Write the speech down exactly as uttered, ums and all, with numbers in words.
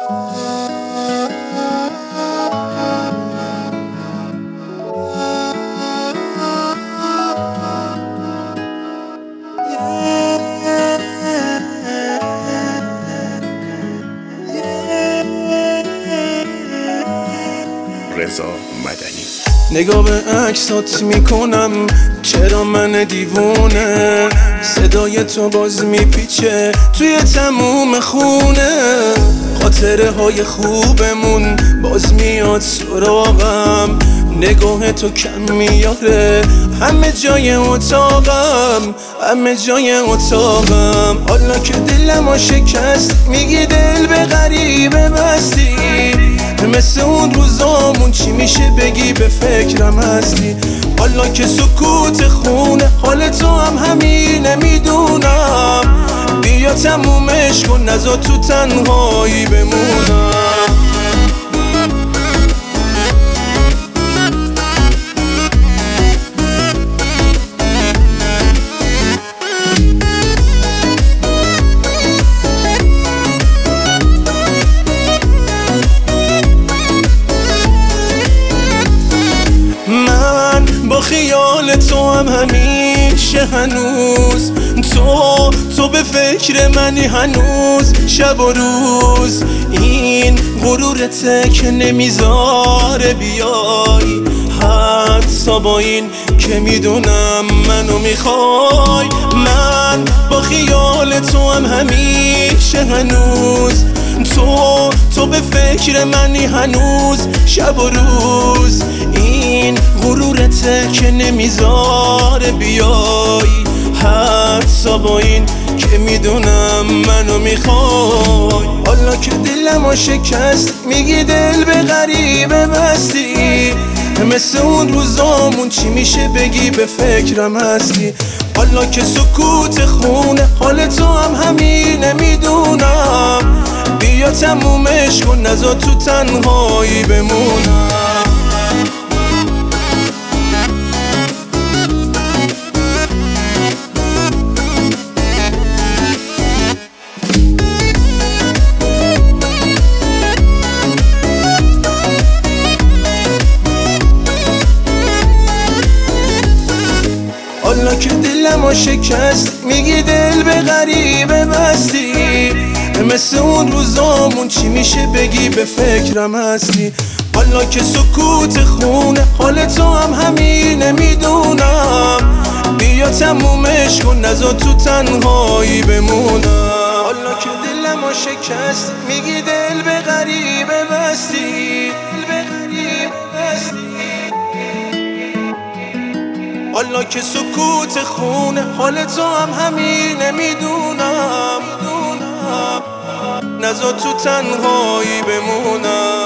رضا مدنی. نگاه به عکسات میکنم چرا من دیوونه، صدای تو باز میپیچه توی تموم خونه، خاطره های خوبمون باز میاد سراغم، نگاه تو کم میاره همه جای اتاقم، همه جای اتاقم. حالا که دلمو شکست میگی دل به غریبه بستی، مثل اون روزامون چی میشه بگی به فکرم هستی. حالا که سکوت خونه حال تو هم همینه میدونم، بیا تمومش کن نذار تو تنهایی بمونم. با خیال تو هم همیشه هنوز، تو تو به فکر منی هنوز شب و روز، این غرورته که نمیذاره بیای، حتی با این که میدونم منو میخوای. من با خیال تو هم همیشه هنوز، تو تو به فکر منی هنوز شب و روز، این غرورته که نمیذاره بیای، حتی با این که میدونم منو میخوای. حالا که دلمو شکست میگی دل به غریبه بستی، مثل اون روزامون چی میشه بگی به فکرم هستی. حالا که سکوت خونه حال تو هم همینه میدونم، بیا تمومش کن نذار تو تنهایی بمونم. حالا که دلمو شکست میگی دل به غریبه بستی، مثل اون روزامون چی میشه بگی به فکرم هستی. حالا که سکوت خونه حال تو هم همینه میدونم، بیا تمومش کن نذار تو تنهایی بمونم. حالا که دلمو شکست میگی دل به غریبه بستی، دل به غریبه بستی. حالا که سکوت خونه حال تو هم همینه میدونم، نذار تو تنهایی بمونم.